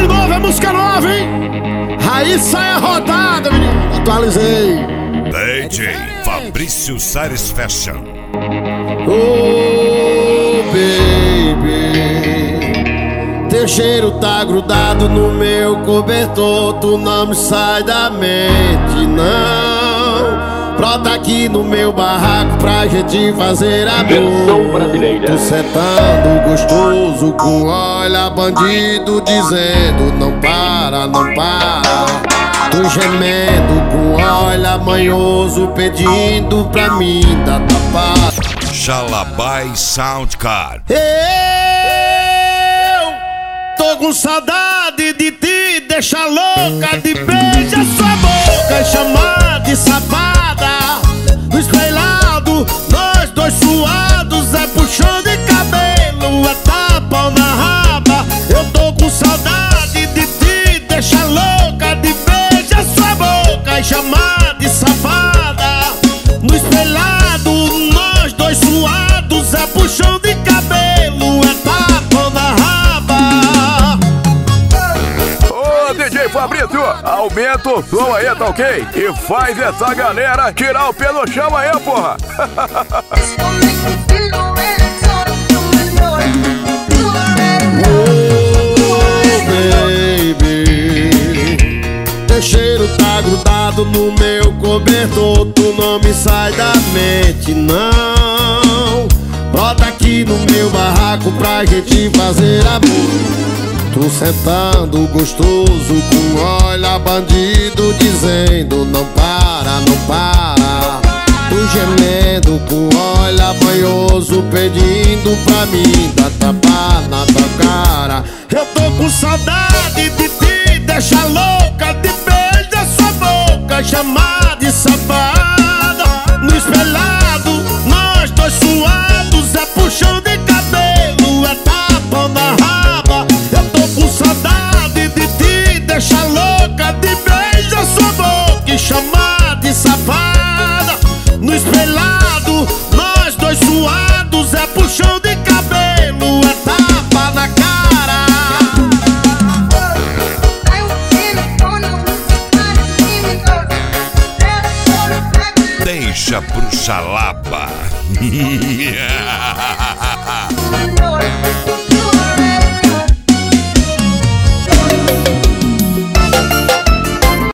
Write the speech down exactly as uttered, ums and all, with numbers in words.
de novo, é música nova, hein? Aí sai a rodada, menino. Atualizei. D J Fabrício Sares Fashion. Oh, baby, teu cheiro tá grudado no meu cobertor. Tu não me sai da mente, não. Brota aqui no meu barraco pra gente fazer amor. Versão brasileira. Tu sentando gostoso com olha bandido dizendo não para, não para. Tu gemendo com olha manhoso pedindo pra mim dar tapada. Jalabai Soundcard. Eu tô com saudade de ti, deixa louca de beijar sua boca e chamar de safada. No espelhado, nós dois suados, é puxão de cabelo, é tapa na raba. Eu tô com saudade de ti, deixa louca de beijar sua boca e chamar de safada. No espelhado, nós dois suados, é puxão de cabelo, é tapa na raba. Ô D J Fabrício, aumenta o som aí, tá ok? E faz essa galera tirar o pé no chão aí, porra. Teu cheiro tá grudado no meu cobertor. Tu não me sai da mente, não. Brota aqui no meu barraco pra gente fazer amor. Tu sentando gostoso com olha bandido dizendo não para, não para. Tu gemendo com olha banhoso pedindo pra mim dar tapa na tua cara. Eu tô com saudade de ti, deixa louca de beijar sua boca, chamar de safada. No espelhado, nós dois suados, é puxão de cabelo, é tapa na raba. Eu tô com saudade de ti, deixa louca de beijar sua boca e chamar de safada. No espelhado, nós dois suados, é puxão de cabelo, é tapa na cara. Deixa pro Xalaba.